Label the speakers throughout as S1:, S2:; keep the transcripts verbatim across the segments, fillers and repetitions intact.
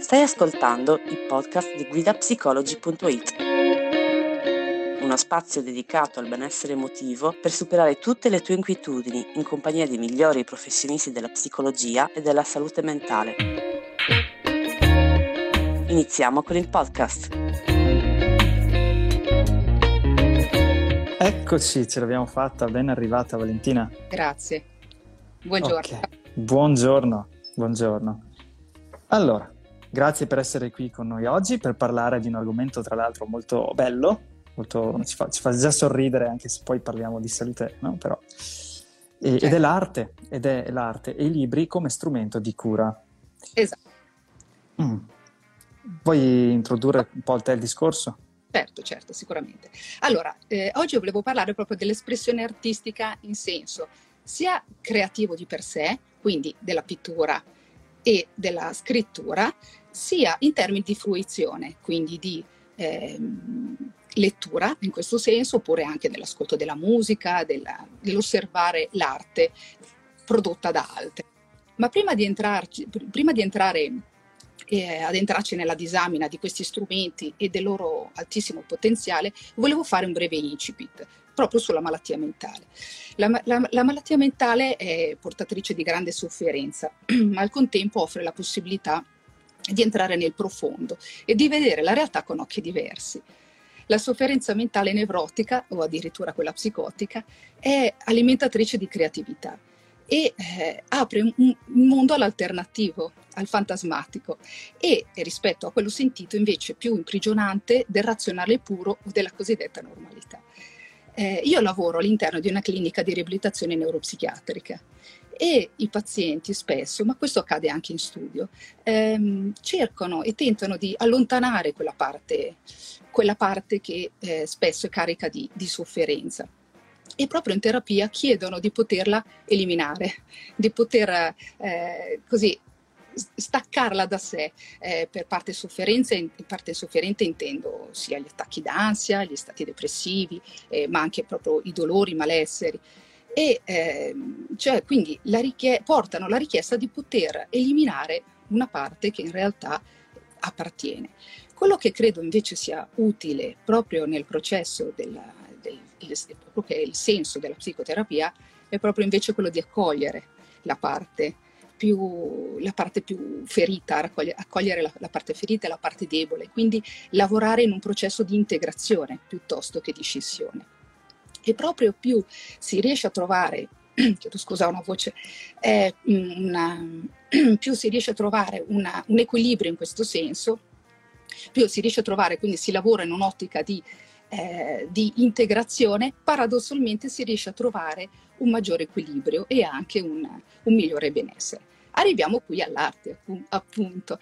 S1: Stai ascoltando il podcast di guida psicologi punto it, uno spazio dedicato al benessere emotivo per superare tutte le tue inquietudini in compagnia dei migliori professionisti della psicologia e della salute mentale. Iniziamo con il podcast.
S2: Eccoci, ce l'abbiamo fatta, ben arrivata Valentina.
S3: Grazie, buongiorno.
S2: Okay. Buongiorno, buongiorno. Allora, grazie per essere qui con noi oggi per parlare di un argomento tra l'altro molto bello, molto, ci, fa, ci fa già sorridere anche se poi parliamo di salute, no? Però, e, certo. Ed è l'arte, ed è l'arte e i libri come strumento di cura.
S3: Esatto.
S2: Mm. Vuoi introdurre un po' il te il discorso?
S3: Certo, certo, sicuramente. Allora, eh, oggi volevo parlare proprio dell'espressione artistica in senso sia creativo di per sé, quindi della pittura e della scrittura, sia in termini di fruizione, quindi di ehm, lettura in questo senso, oppure anche dell'ascolto della musica, della, dell'osservare l'arte prodotta da altri. Ma prima di entrarci, prima di entrare eh, ad entrarci nella disamina di questi strumenti e del loro altissimo potenziale, volevo fare un breve incipit proprio sulla malattia mentale. La, la, la malattia mentale è portatrice di grande sofferenza, ma al contempo offre la possibilità di entrare nel profondo e di vedere la realtà con occhi diversi. La sofferenza mentale nevrotica, o addirittura quella psicotica, è alimentatrice di creatività e eh, apre un, un mondo all'alternativo, al fantasmatico e rispetto a quello sentito invece più imprigionante del razionale puro o della cosiddetta normalità. Eh, io lavoro all'interno di una clinica di riabilitazione neuropsichiatrica e i pazienti spesso, ma questo accade anche in studio, ehm, cercano e tentano di allontanare quella parte, quella parte che eh, spesso è carica di, di sofferenza. E proprio in terapia chiedono di poterla eliminare, di poter eh, così staccarla da sé. Eh, per parte sofferenza, in parte sofferente intendo sia gli attacchi d'ansia, gli stati depressivi, eh, ma anche proprio i dolori, i malesseri. E eh, cioè quindi la richie- portano la richiesta di poter eliminare una parte che in realtà appartiene. Quello che credo invece sia utile proprio nel processo della, del, il, proprio che è il senso della psicoterapia è proprio invece quello di accogliere la parte più, la parte più ferita, raccogliere, accogliere la, la parte ferita e la parte debole, quindi lavorare in un processo di integrazione piuttosto che di scissione. E proprio più si riesce a trovare, chiedo scusa una voce, eh, una, più si riesce a trovare una, un equilibrio in questo senso, più si riesce a trovare, quindi si lavora in un'ottica di, eh, di integrazione, paradossalmente si riesce a trovare un maggiore equilibrio e anche un, un migliore benessere. Arriviamo qui all'arte, appunto.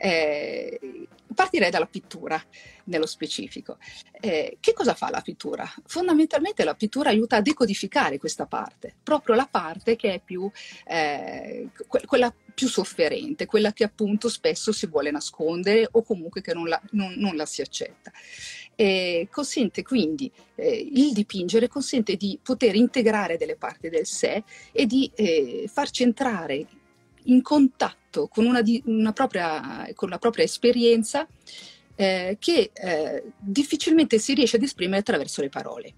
S3: Eh, partirei dalla pittura, nello specifico. Eh, che cosa fa la pittura? Fondamentalmente la pittura aiuta a decodificare questa parte, proprio la parte che è più, eh, que- quella più sofferente, quella che appunto spesso si vuole nascondere o comunque che non la, non, non la si accetta. Eh, consente quindi, eh, il dipingere consente di poter integrare delle parti del sé e di eh, farci entrare in contatto con una, di, una, propria, con la propria esperienza eh, che eh, difficilmente si riesce ad esprimere attraverso le parole.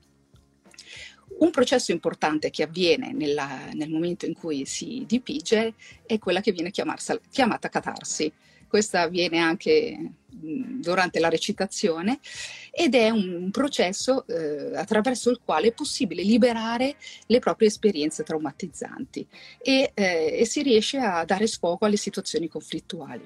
S3: Un processo importante che avviene nella, nel momento in cui si dipinge è quella che viene chiamarsa, chiamata catarsi. Questa avviene anche mh, durante la recitazione ed è un processo eh, attraverso il quale è possibile liberare le proprie esperienze traumatizzanti e, eh, e si riesce a dare sfogo alle situazioni conflittuali.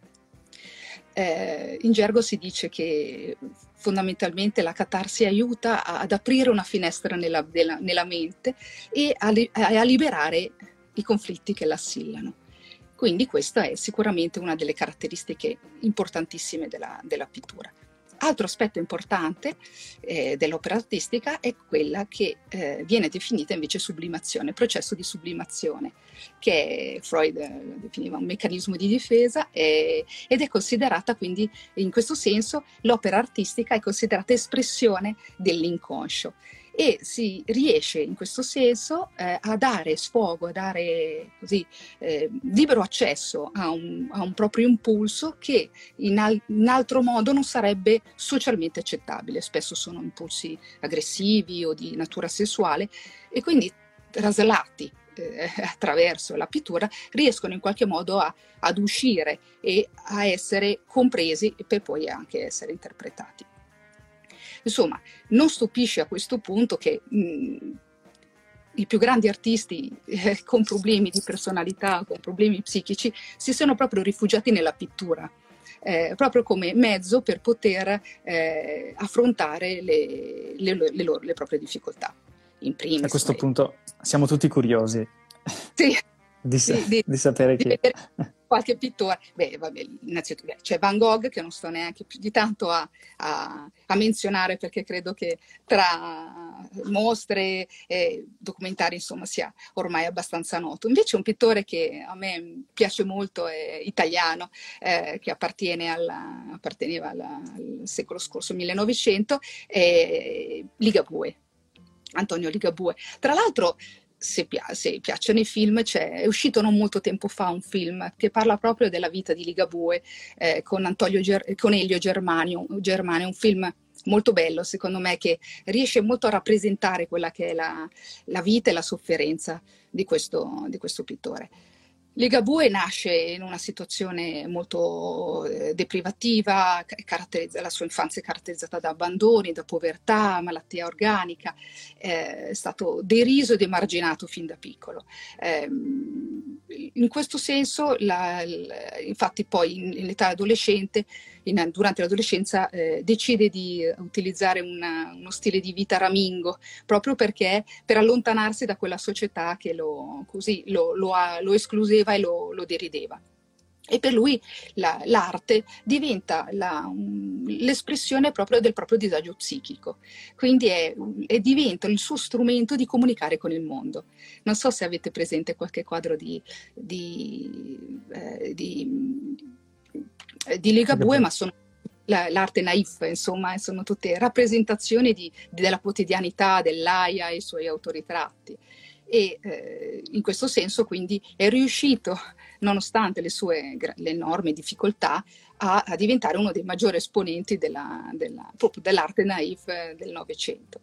S3: Eh, in gergo si dice che fondamentalmente la catarsi aiuta a, ad aprire una finestra nella, della, nella mente e a, a, a liberare i conflitti che l'assillano. Quindi questa è sicuramente una delle caratteristiche importantissime della, della pittura. Altro aspetto importante eh, dell'opera artistica è quella che eh, viene definita invece sublimazione, processo di sublimazione, che Freud eh, definiva un meccanismo di difesa eh, ed è considerata quindi, in questo senso, l'opera artistica è considerata espressione dell'inconscio. e si riesce in questo senso eh, a dare sfogo, a dare così eh, libero accesso a un, a un proprio impulso che in, al, in altro modo non sarebbe socialmente accettabile. Spesso sono impulsi aggressivi o di natura sessuale, e quindi traslati eh, attraverso la pittura riescono in qualche modo a, ad uscire e a essere compresi per poi anche essere interpretati. Insomma, non stupisce a questo punto che mh, i più grandi artisti eh, con problemi di personalità, con problemi psichici, si siano proprio rifugiati nella pittura, eh, proprio come mezzo per poter eh, affrontare le, le, le, loro, le proprie difficoltà. In primis,
S2: a questo
S3: noi.
S2: punto siamo tutti curiosi
S3: Sì,
S2: di, sa-
S3: di, di,
S2: di sapere
S3: di
S2: chi.
S3: vedere qualche pittore. Beh, vabbè, innanzitutto c'è Van Gogh, che non sto neanche più di tanto a, a, a menzionare, perché credo che tra mostre e documentari, insomma, sia ormai abbastanza noto. Invece un pittore che a me piace molto, è italiano, eh, che appartiene alla, apparteneva alla, al secolo scorso, millenovecento, è Ligabue. Antonio Ligabue. Tra l'altro, se, pi- se piacciono i film, c'è, è uscito non molto tempo fa un film che parla proprio della vita di Ligabue eh, con, Antonio Ger- con Elio Germanio, Germania, un film molto bello secondo me, che riesce molto a rappresentare quella che è la, la vita e la sofferenza di questo, di questo pittore. Ligabue nasce in una situazione molto eh, deprivativa, caratterizza, la sua infanzia è caratterizzata da abbandoni, da povertà, malattia organica, eh, è stato deriso ed emarginato fin da piccolo. Eh, in questo senso, la, la, infatti poi in, in età adolescente, in, durante l'adolescenza, eh, decide di utilizzare una, uno stile di vita ramingo, proprio perché per allontanarsi da quella società che lo, così, lo, lo, lo escluseva e lo, lo derideva. E per lui la, l'arte diventa la, um, l'espressione proprio del proprio disagio psichico, quindi è, è, diventa il suo strumento di comunicare con il mondo. Non so se avete presente qualche quadro di, di, eh, di, di Ligabue, ma sono la, l'arte naif, insomma, sono tutte rappresentazioni di, della quotidianità dell'Aia e i suoi autoritratti. E eh, in questo senso quindi è riuscito, nonostante le sue le enormi difficoltà, a, a diventare uno dei maggiori esponenti della, della, proprio dell'arte naif del Novecento.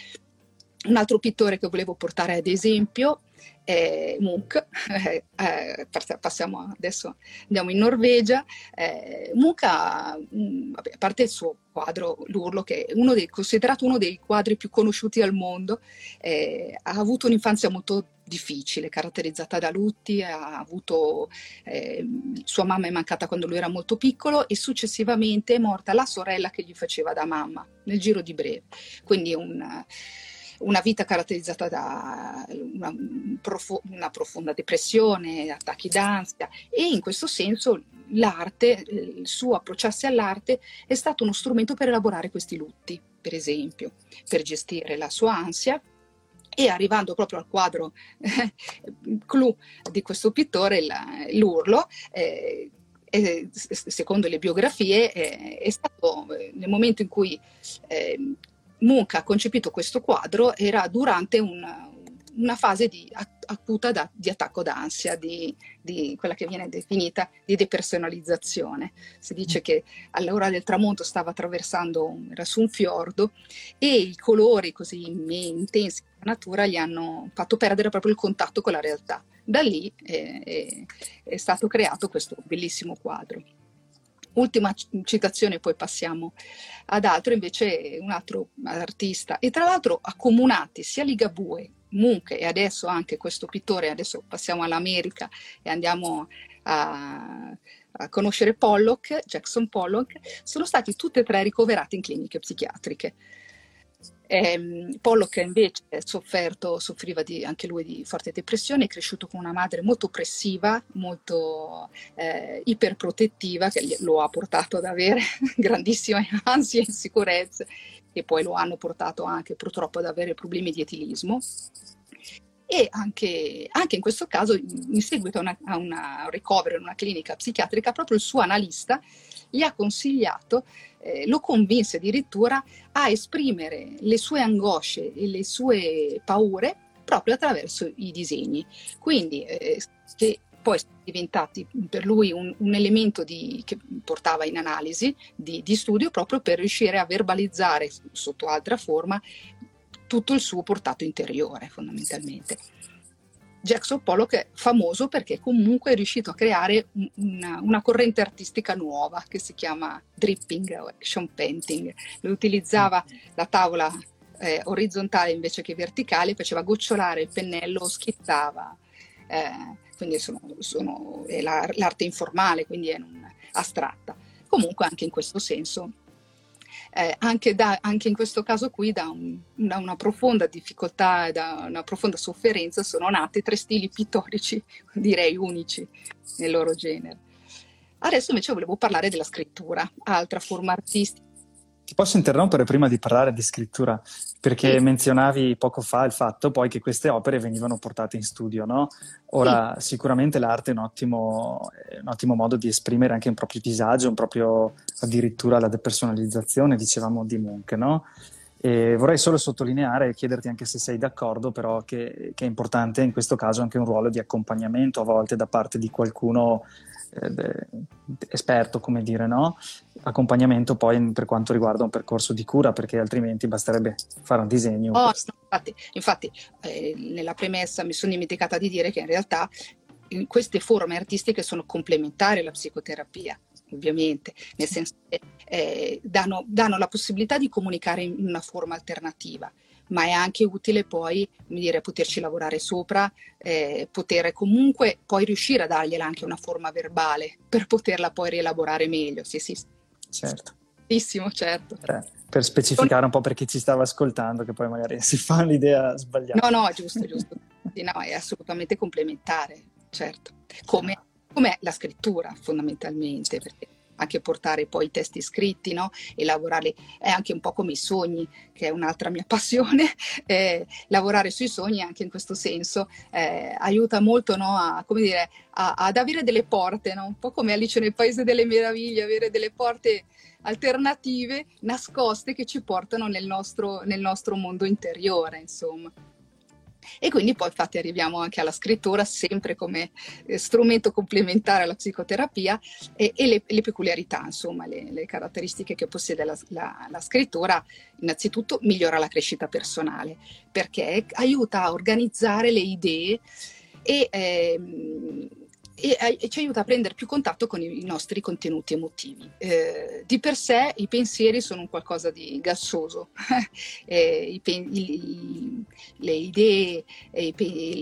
S3: Un altro pittore che volevo portare ad esempio è Munch. Eh, eh, passiamo adesso, andiamo in Norvegia. Eh, Munch ha, vabbè, a parte il suo quadro L'Urlo, che è uno dei, considerato uno dei quadri più conosciuti al mondo, eh, ha avuto un'infanzia molto difficile, caratterizzata da lutti, ha avuto, eh, sua mamma è mancata quando lui era molto piccolo e successivamente è morta la sorella che gli faceva da mamma, nel giro di breve. Quindi un... una vita caratterizzata da una, una profonda depressione, attacchi d'ansia, e in questo senso l'arte, il suo approcciarsi all'arte è stato uno strumento per elaborare questi lutti, per esempio, per gestire la sua ansia. E arrivando proprio al quadro eh, clou di questo pittore, la, L'Urlo, eh, eh, secondo le biografie, eh, è stato eh, nel momento in cui eh, Munch ha concepito questo quadro, era durante una, una fase di acuta da, di attacco d'ansia, di, di quella che viene definita di depersonalizzazione. Si dice che all'ora del tramonto stava attraversando, era su un fiordo, e i colori così intensi della natura gli hanno fatto perdere proprio il contatto con la realtà. Da lì è, è, è stato creato questo bellissimo quadro. Ultima citazione, poi passiamo ad altro, invece un altro artista, e tra l'altro accomunati sia Ligabue, Munch e adesso anche questo pittore. Adesso passiamo all'America e andiamo a, a conoscere Pollock, Jackson Pollock. Sono stati tutti e tre ricoverati in cliniche psichiatriche. Eh, Pollock invece sofferto, soffriva di, anche lui di forte depressione, è cresciuto con una madre molto oppressiva, molto eh, iperprotettiva, che lo ha portato ad avere grandissime ansie e insicurezze, e poi lo hanno portato anche purtroppo ad avere problemi di etilismo. e anche, anche in questo caso, in seguito a, una, a una ricovero in una clinica psichiatrica, proprio il suo analista gli ha consigliato, eh, lo convinse addirittura a esprimere le sue angosce e le sue paure proprio attraverso i disegni. Quindi eh, che poi sono diventati per lui un, un elemento di, che portava in analisi di, di studio, proprio per riuscire a verbalizzare sotto altra forma tutto il suo portato interiore, fondamentalmente. Jackson Pollock è famoso perché comunque è riuscito a creare una, una corrente artistica nuova che si chiama dripping o action painting. Lui utilizzava la tavola eh, orizzontale invece che verticale, faceva gocciolare il pennello, schizzava. Eh, quindi sono, sono, è la, l'arte informale, quindi è non astratta. Comunque anche in questo senso, eh, anche, da, anche in questo caso qui, da, un, da una profonda difficoltà e da una profonda sofferenza sono nati tre stili pittorici, direi unici nel loro genere. Adesso invece volevo parlare della scrittura, altra forma artistica.
S2: Ti posso interrompere prima di parlare di scrittura, perché sì. Menzionavi poco fa il fatto poi che queste opere venivano portate in studio, no? Ora, sì. Sicuramente l'arte è un ottimo, è un ottimo modo di esprimere anche un proprio disagio, un proprio addirittura la depersonalizzazione, dicevamo di Munch, no? E vorrei solo sottolineare e chiederti anche se sei d'accordo, però, che, che è importante in questo caso anche un ruolo di accompagnamento a volte da parte di qualcuno eh, esperto, come dire, no? Accompagnamento poi per quanto riguarda un percorso di cura, perché altrimenti basterebbe fare un disegno.
S3: Oh, per... infatti, infatti eh, nella premessa mi sono dimenticata di dire che in realtà in queste forme artistiche sono complementari alla psicoterapia, ovviamente, nel senso che eh, danno, danno la possibilità di comunicare in una forma alternativa, ma è anche utile poi, come dire, poterci lavorare sopra, eh, poter comunque poi riuscire a dargliela anche una forma verbale per poterla poi rielaborare meglio. Sì, sì.
S2: Certo.
S3: certo.
S2: Eh, per specificare un po' per chi ci stava ascoltando, che poi magari si fa un'idea sbagliata.
S3: No, no, giusto, giusto. Sì, no, è assolutamente complementare, certo. Come, come la scrittura, fondamentalmente, perché anche portare poi i testi scritti, no? E lavorare è anche un po' come i sogni, che è un'altra mia passione. Eh, lavorare sui sogni anche in questo senso eh, aiuta molto, no? a, come dire, a, ad avere delle porte, no? Un po' come Alice nel Paese delle Meraviglie, avere delle porte alternative, nascoste, che ci portano nel nostro, nel nostro mondo interiore, insomma. E quindi poi infatti arriviamo anche alla scrittura, sempre come eh, strumento complementare alla psicoterapia, e, e le, le peculiarità, insomma, le, le caratteristiche che possiede la, la, la scrittura. Innanzitutto migliora la crescita personale, perché aiuta a organizzare le idee e, ehm, e, e ci aiuta a prendere più contatto con i, i nostri contenuti emotivi. Eh, di per sé i pensieri sono un qualcosa di gassoso, eh, i, i, le idee, i,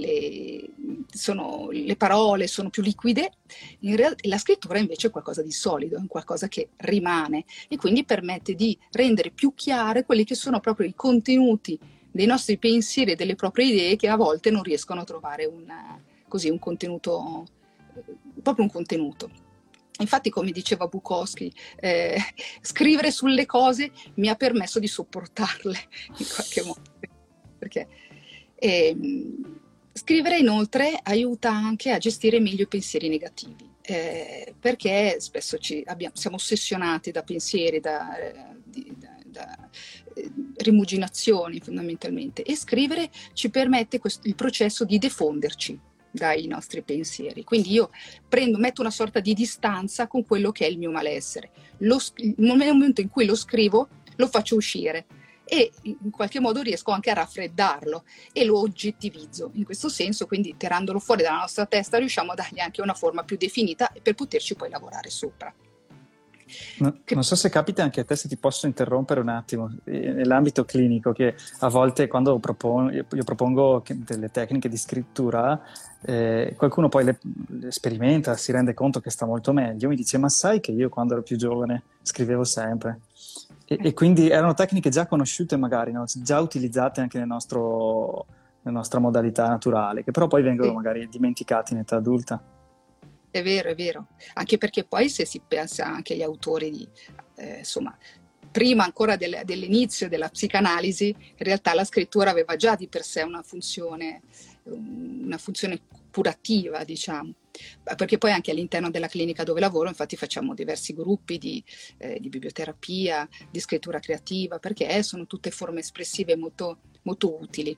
S3: le, sono, le parole sono più liquide. In realtà la scrittura invece è qualcosa di solido, è qualcosa che rimane e quindi permette di rendere più chiare quelli che sono proprio i contenuti dei nostri pensieri e delle proprie idee, che a volte non riescono a trovare una, così, un contenuto, proprio un contenuto. Infatti, come diceva Bukowski, eh, scrivere sulle cose mi ha permesso di sopportarle in qualche modo. Perché eh, scrivere inoltre aiuta anche a gestire meglio i pensieri negativi, eh, perché spesso ci abbiamo, siamo ossessionati da pensieri, da, di, da, da eh, rimuginazioni fondamentalmente, e scrivere ci permette questo, il processo di defonderci dai nostri pensieri. Quindi io prendo, metto una sorta di distanza con quello che è il mio malessere. Lo, nel momento in cui lo scrivo, lo faccio uscire e in qualche modo riesco anche a raffreddarlo e lo oggettivizzo. In questo senso, quindi tirandolo fuori dalla nostra testa, riusciamo a dargli anche una forma più definita per poterci poi lavorare sopra.
S2: No, non so se capita anche a te, se ti posso interrompere un attimo, nell'ambito clinico, che a volte quando propongo, io propongo delle tecniche di scrittura, eh, qualcuno poi le, le sperimenta, si rende conto che sta molto meglio, mi dice: ma sai che io quando ero più giovane scrivevo sempre, e, e quindi erano tecniche già conosciute magari, no? Già utilizzate anche nel nostro, nella nostra modalità naturale, che però poi vengono magari dimenticate in età adulta.
S3: È vero, è vero, anche perché poi se si pensa anche agli autori di, eh, insomma, prima ancora del, dell'inizio della psicanalisi, in realtà la scrittura aveva già di per sé una funzione una funzione curativa, diciamo, perché poi anche all'interno della clinica dove lavoro infatti facciamo diversi gruppi di, eh, di biblioterapia, di scrittura creativa, perché sono tutte forme espressive molto, molto utili.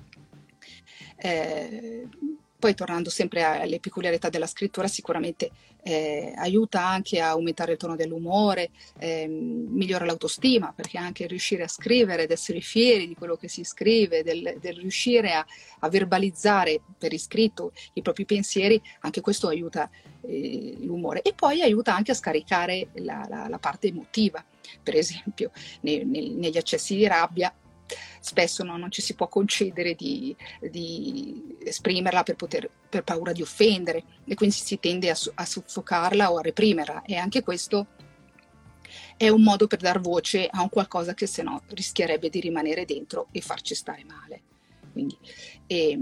S3: Eh, Poi tornando sempre alle peculiarità della scrittura, sicuramente eh, aiuta anche a aumentare il tono dell'umore, eh, migliora l'autostima, perché anche riuscire a scrivere ed essere fieri di quello che si scrive, del, del riuscire a, a verbalizzare per iscritto i propri pensieri, anche questo aiuta eh, l'umore. E poi aiuta anche a scaricare la, la, la parte emotiva, per esempio nei, nei, negli accessi di rabbia. Spesso no, non ci si può concedere di, di esprimerla per, poter, per paura di offendere, e quindi si tende a, a soffocarla o a reprimerla, e anche questo è un modo per dar voce a un qualcosa che se no rischierebbe di rimanere dentro e farci stare male. Quindi, e,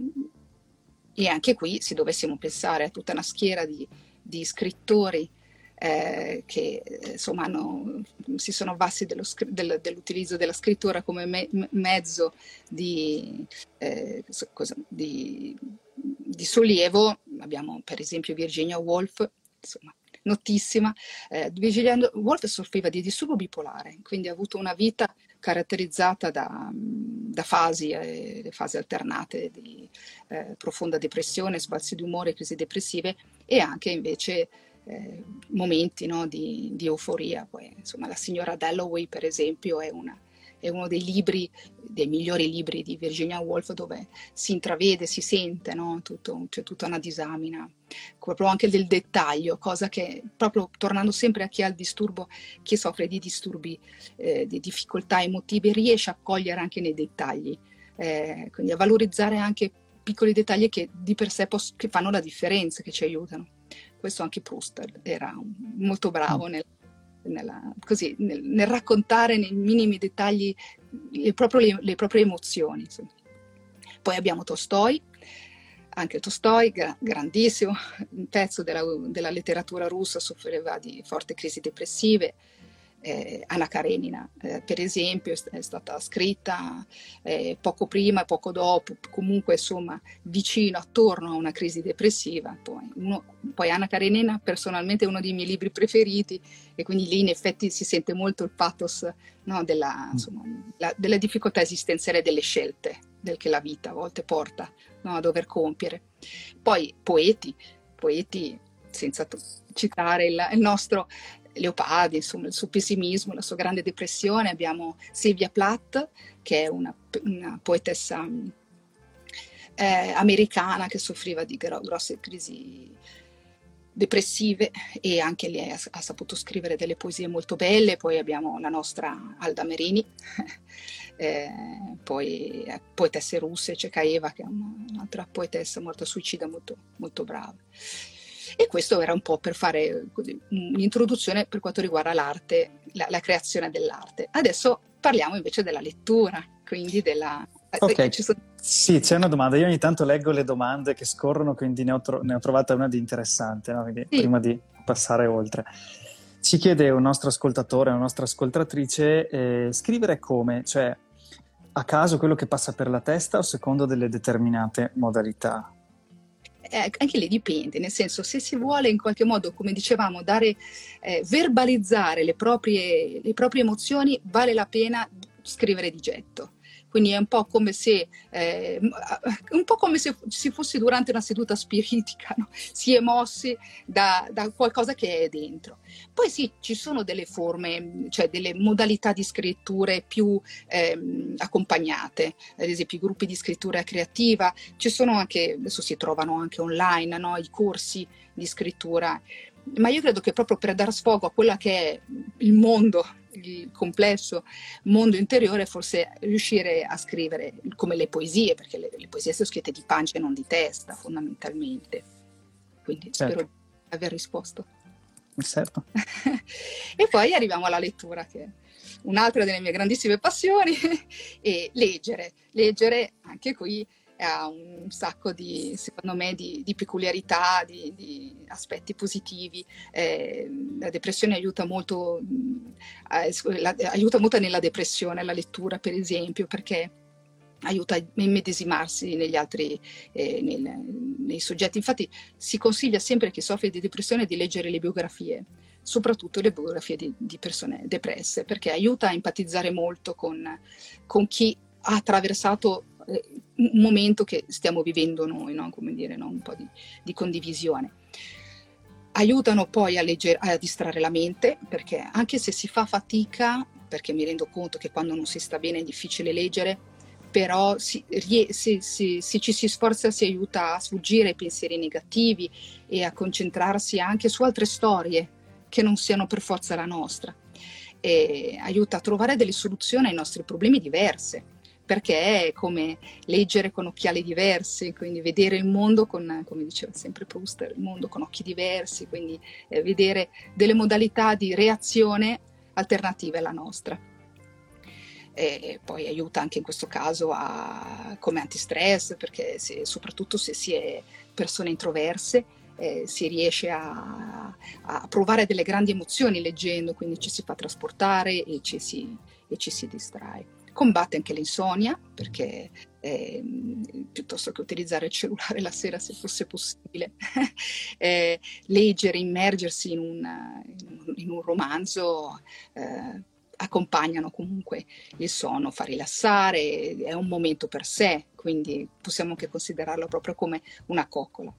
S3: e anche qui, se dovessimo pensare a tutta una schiera di, di scrittori Eh, che insomma hanno, si sono avvalsi dello, del, dell'utilizzo della scrittura come me, mezzo di, eh, cosa, di, di sollievo. Abbiamo per esempio Virginia Woolf, insomma, notissima. Eh, Virginia Woolf soffriva di disturbo bipolare, quindi ha avuto una vita caratterizzata da, da fasi, eh, fasi alternate di eh, profonda depressione, sbalzi di umore, crisi depressive, e anche invece Eh, momenti no, di, di euforia. Poi, insomma, la signora Dalloway, per esempio, è, una, è uno dei libri, dei migliori libri di Virginia Woolf, dove si intravede, si sente, no, tutto, c'è tutta una disamina, proprio anche del dettaglio, cosa che, proprio tornando sempre a chi ha il disturbo, chi soffre di disturbi, eh, di difficoltà emotive, riesce a cogliere anche nei dettagli, eh, quindi a valorizzare anche piccoli dettagli che di per sé pos- che fanno la differenza, che ci aiutano. Questo anche Proust era molto bravo nel, nella, così, nel, nel raccontare nei minimi dettagli le, proprio le, le proprie emozioni. Insomma. Poi abbiamo Tolstoi, anche Tolstoi, gra- grandissimo, un pezzo della, della letteratura russa, soffriva di forti crisi depressive. Eh, Anna Karenina, eh, per esempio, è stata scritta eh, poco prima e poco dopo, comunque insomma vicino, attorno a una crisi depressiva. Poi, uno, poi Anna Karenina personalmente è uno dei miei libri preferiti, e quindi lì in effetti si sente molto il pathos, no, della, insomma, la, della difficoltà esistenziale delle scelte del che la vita a volte porta, no, a dover compiere. Poi poeti, poeti senza t- citare il, il nostro Leopardi, insomma, il suo pessimismo, la sua grande depressione. Abbiamo Sylvia Plath, che è una, una poetessa eh, americana che soffriva di gro- grosse crisi depressive, e anche lei ha, ha saputo scrivere delle poesie molto belle. Poi abbiamo la nostra Alda Merini, eh, poi eh, poetesse russe, Cekaeva, che è una, un'altra poetessa morta suicida molto, molto brava. E questo era un po' per fare così, un'introduzione per quanto riguarda l'arte, la, la creazione dell'arte. Adesso parliamo invece della lettura, quindi della...
S2: Ok,
S3: ci sono...
S2: sì, c'è una domanda. Io ogni tanto leggo le domande che scorrono, quindi ne ho, tro- ne ho trovata una di interessante, no? Quindi,
S3: Sì.
S2: Prima di passare oltre. Ci chiede un nostro ascoltatore, una nostra ascoltatrice, eh, scrivere come? Cioè, a caso quello che passa per la testa o secondo delle determinate modalità?
S3: Eh, anche lì dipende, nel senso, se si vuole in qualche modo, come dicevamo, dare, eh, verbalizzare le proprie, le proprie emozioni, vale la pena scrivere di getto. Quindi è un po' come se, eh, un po' come se si fosse durante una seduta spiritica, no? Si è mossi da, da qualcosa che è dentro. Poi sì, ci sono delle forme, cioè delle modalità di scritture più ehm, accompagnate, ad esempio i gruppi di scrittura creativa. Ci sono anche, adesso si trovano anche online, no? I corsi di scrittura. Ma io credo che proprio per dar sfogo a quella che è il mondo, il complesso mondo interiore, forse riuscire a scrivere come le poesie, perché le, le poesie sono scritte di pancia e non di testa, fondamentalmente. Quindi
S2: Certo.
S3: spero di aver risposto.
S2: Certo.
S3: E poi arriviamo alla lettura, che è un'altra delle mie grandissime passioni, e leggere. Leggere, anche qui, ha un sacco di, secondo me, di, di peculiarità, di, di aspetti positivi. Eh, la depressione aiuta molto, eh, la, aiuta molto nella depressione, la lettura, per esempio, perché aiuta a immedesimarsi negli altri, eh, nel, nei soggetti. Infatti si consiglia sempre a chi soffre di depressione di leggere le biografie, soprattutto le biografie di, di persone depresse, perché aiuta a empatizzare molto con, con chi ha attraversato eh, un momento che stiamo vivendo noi, no? Come dire, no? Un po' di, di condivisione. Aiutano poi a, legger- a distrarre la mente, perché anche se si fa fatica, perché mi rendo conto che quando non si sta bene è difficile leggere, però si, se, se, se ci si sforza si aiuta a sfuggire ai pensieri negativi e a concentrarsi anche su altre storie che non siano per forza la nostra. E aiuta a trovare delle soluzioni ai nostri problemi diverse, perché è come leggere con occhiali diversi, quindi vedere il mondo con, come diceva sempre Proust, il mondo con occhi diversi, quindi eh, vedere delle modalità di reazione alternative alla nostra. E poi aiuta anche in questo caso a, come antistress, perché se, soprattutto se si è persone introverse eh, si riesce a, a provare delle grandi emozioni leggendo, quindi ci si fa trasportare e ci si, e ci si distrae. Combatte anche l'insonnia, perché eh, piuttosto che utilizzare il cellulare la sera, se fosse possibile, eh, leggere, immergersi in un, in un romanzo eh, accompagnano comunque il sonno, fa rilassare, è un momento per sé, quindi possiamo anche considerarlo proprio come una coccola.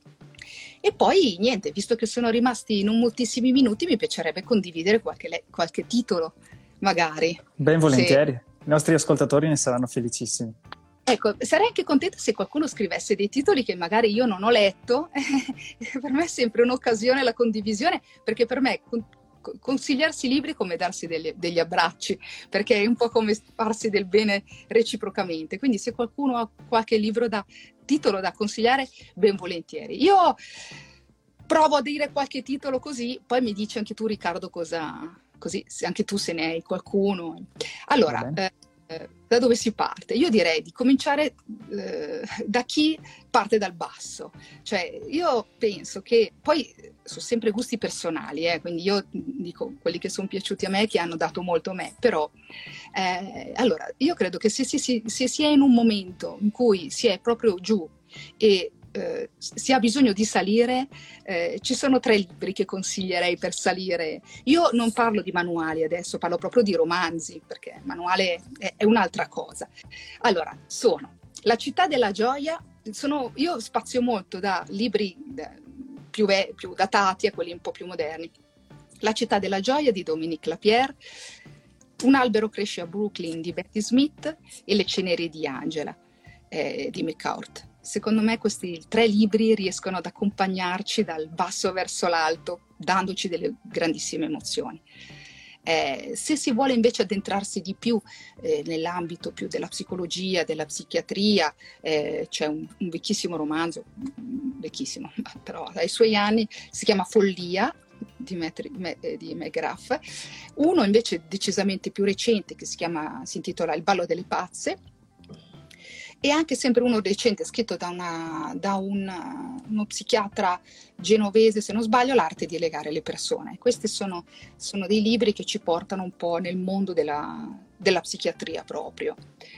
S3: E poi niente, visto che sono rimasti non moltissimi minuti, mi piacerebbe condividere qualche, qualche titolo, magari.
S2: Ben volentieri, se... i nostri ascoltatori ne saranno felicissimi.
S3: Ecco, sarei anche contenta se qualcuno scrivesse dei titoli che magari io non ho letto. Per me è sempre un'occasione la condivisione, perché per me consigliarsi libri è come darsi degli, degli abbracci, perché è un po' come farsi del bene reciprocamente. Quindi se qualcuno ha qualche libro da titolo da consigliare, ben volentieri. Io provo a dire qualche titolo, così poi mi dici anche tu, Riccardo, cosa, così anche tu se ne hai qualcuno. Allora, eh, da dove si parte? Io direi di cominciare eh, da chi parte dal basso. Cioè, io penso che poi sono sempre gusti personali, eh, quindi io dico quelli che sono piaciuti a me, che hanno dato molto a me, però eh, allora io credo che se, se, se, se si è in un momento in cui si è proprio giù e eh, si ha bisogno di salire, eh, ci sono tre libri che consiglierei per salire. Io non parlo di manuali adesso, parlo proprio di romanzi, perché manuale è, è un'altra cosa. Allora, sono La città della gioia, sono, io spazio molto da libri da, più, ve- più datati a quelli un po' più moderni. La città della gioia di Dominique Lapierre, Un albero cresce a Brooklyn di Betty Smith e Le ceneri di Angela eh, di McCourt. Secondo me questi tre libri riescono ad accompagnarci dal basso verso l'alto, dandoci delle grandissime emozioni. Eh, se si vuole invece addentrarsi di più eh, nell'ambito più della psicologia, della psichiatria, eh, c'è un, un vecchissimo romanzo, vecchissimo, però ai suoi anni, si chiama Follia, di, Metri, me, di McGrath. Uno invece decisamente più recente, che si chiama, si intitola Il ballo delle pazze, e anche sempre uno recente scritto da, una, da un, uno psichiatra genovese, se non sbaglio, L'arte di legare le persone. Questi sono, sono dei libri che ci portano un po' nel mondo della, della psichiatria proprio.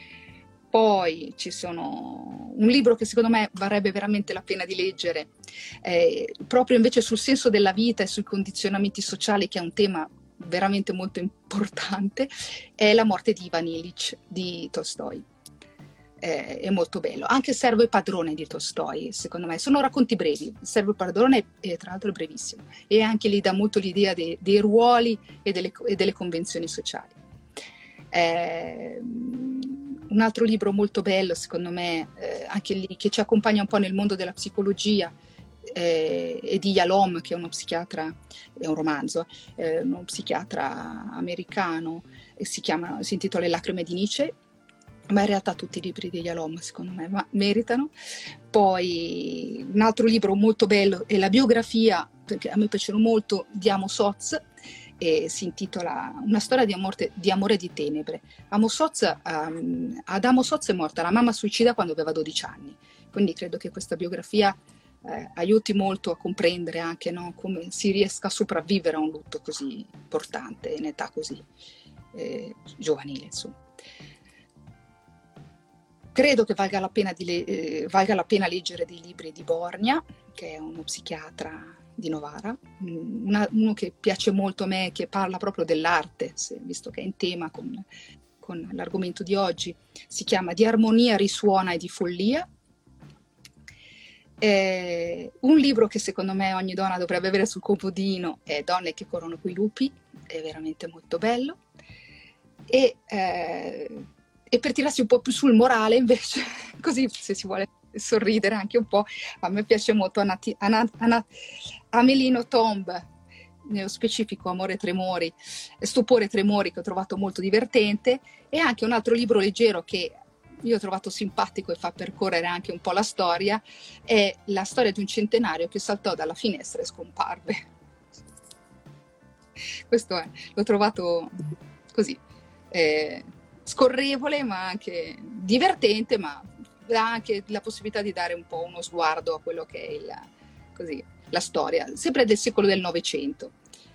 S3: Poi ci sono un libro che secondo me varrebbe veramente la pena di leggere, eh, proprio invece sul senso della vita e sui condizionamenti sociali, che è un tema veramente molto importante, è La morte di Ivan Illich di Tolstoi. Eh, è molto bello. Anche Servo e padrone di Tolstoi, secondo me, sono racconti brevi. Servo e padrone è, tra l'altro, è brevissimo, e anche lì dà molto l'idea dei, dei ruoli e delle, e delle convenzioni sociali. Eh, un altro libro molto bello, secondo me, eh, anche lì, che ci accompagna un po' nel mondo della psicologia, eh, è di Yalom, che è uno psichiatra, è un romanzo, eh, uno psichiatra americano, e si chiama, si intitola Le lacrime di Nietzsche. Ma in realtà tutti i libri di Yalom, secondo me, ma meritano. Poi un altro libro molto bello è la biografia, perché a me piacciono molto, di Amos Oz, e si intitola Una storia di amore, di amore e di tenebre. Amos Oz, um, ad Amos Oz è morta la mamma suicida quando aveva dodici anni, quindi credo che questa biografia eh, aiuti molto a comprendere anche, no, come si riesca a sopravvivere a un lutto così importante in età così eh, giovanile, insomma. credo che valga la pena, di le- eh, valga la pena leggere dei libri di Borgna, che è uno psichiatra di Novara, una- uno che piace molto a me, che parla proprio dell'arte, se- visto che è in tema con, con l'argomento di oggi. Si chiama Di armonia risuona e di follia. È un libro che secondo me ogni donna dovrebbe avere sul comodino, è Donne che corrono coi lupi, è veramente molto bello. E, eh, e per tirarsi un po' più sul morale invece, così se si vuole sorridere anche un po', a me piace molto Anati- Ana- Ana- Amelino Tomb, nello specifico Amore e Tremori, Stupore e Tremori, che ho trovato molto divertente, e anche un altro libro leggero che io ho trovato simpatico e fa percorrere anche un po' la storia, è la storia di un centenario che saltò dalla finestra e scomparve. Questo è, l'ho trovato così, eh, scorrevole ma anche divertente, ma dà anche la possibilità di dare un po' uno sguardo a quello che è il, così, la storia, sempre del secolo del Novecento.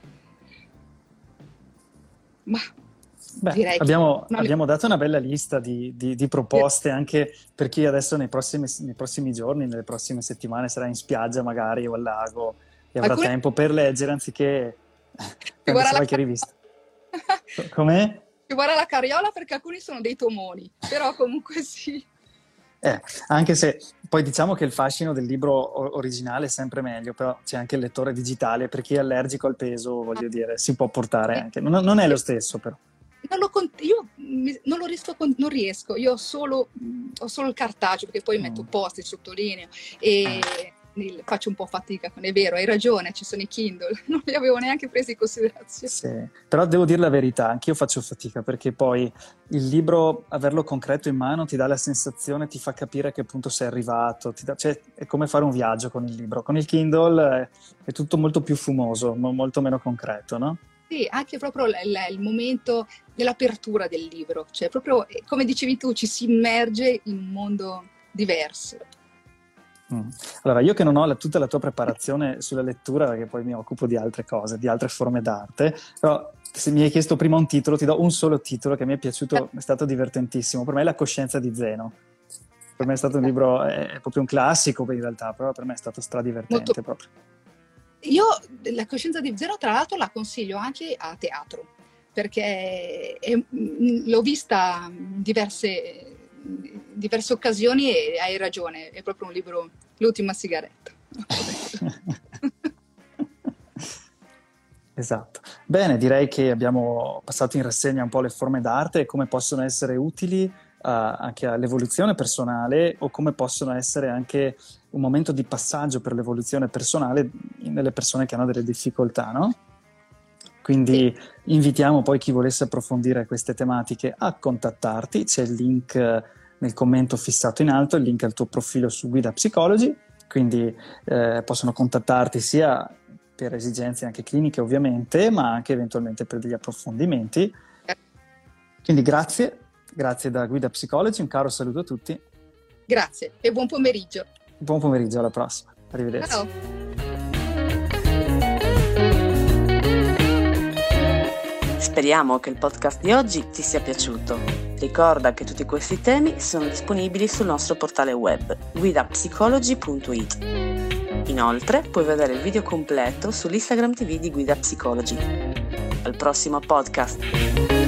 S3: Ma
S2: Beh,
S3: direi
S2: abbiamo,
S3: che
S2: abbiamo dato una bella lista di, di- di proposte anche per chi adesso nei prossimi, nei prossimi giorni, nelle prossime settimane sarà in spiaggia magari o al lago e avrà
S3: Alcune...
S2: tempo per leggere anziché
S3: guarda la
S2: qualche rivista. Com'è?
S3: Ci guarda la carriola perché alcuni sono dei tomoni, però comunque sì.
S2: Eh, anche se poi diciamo che il fascino del libro o- originale è sempre meglio, però c'è anche il lettore digitale, per chi è allergico al peso, voglio dire, si può portare anche. Non, non è lo stesso però.
S3: Non lo cont- io mi- non lo riesco, a con- non riesco, io ho solo, mh, ho solo il cartaceo perché poi
S2: Mm.
S3: metto post, sottolineo e il- faccio un po' fatica con, è vero, hai ragione, ci sono i Kindle, non li avevo neanche presi in considerazione.
S2: Sì, però devo dire la verità, anch'io faccio fatica perché poi il libro, averlo concreto in mano ti dà la sensazione, ti fa capire a che punto sei arrivato, ti dà- cioè è come fare un viaggio con il libro. Con il Kindle è, è tutto molto più fumoso, mo- molto meno concreto, no?
S3: Sì, anche proprio il, il- il momento dell'apertura del libro, cioè proprio, eh, come dicevi tu, ci si immerge in un mondo diverso.
S2: Mm. Allora, io che non ho la- tutta la tua preparazione sulla lettura, perché poi mi occupo di altre cose, di altre forme d'arte, però se mi hai chiesto prima un titolo, ti do un solo titolo che mi è piaciuto, è stato divertentissimo. Per me è La coscienza di Zeno. Per me è stato un libro, è proprio un classico in realtà, però per me è stato stradivertente
S3: Molto-
S2: proprio.
S3: Io La coscienza di Zeno, tra l'altro, la consiglio anche a teatro, perché è- mh, l'ho vista in diverse, in diverse occasioni e hai ragione, è proprio un libro, l'ultima sigaretta.
S2: Esatto. Bene, direi che abbiamo passato in rassegna un po' le forme d'arte e come possono essere utili uh, anche all'evoluzione personale o come possono essere anche un momento di passaggio per l'evoluzione personale nelle persone che hanno delle difficoltà, no? Quindi invitiamo poi chi volesse approfondire queste tematiche a contattarti, c'è il link eh, nel commento fissato in alto, il link al tuo profilo su Guida Psychology, quindi eh, possono contattarti sia per esigenze anche cliniche ovviamente, ma anche eventualmente per degli approfondimenti. Quindi grazie, grazie da Guida Psychology, un caro saluto a tutti.
S3: Grazie e buon pomeriggio.
S2: Buon pomeriggio, alla prossima. Arrivederci.
S3: Ciao.
S1: Speriamo che il podcast di oggi ti sia piaciuto. Ricorda che tutti questi temi sono disponibili sul nostro portale web guida psicology punto it. Inoltre puoi vedere il video completo sull'Instagram T V di Guida Psychology. Al prossimo podcast!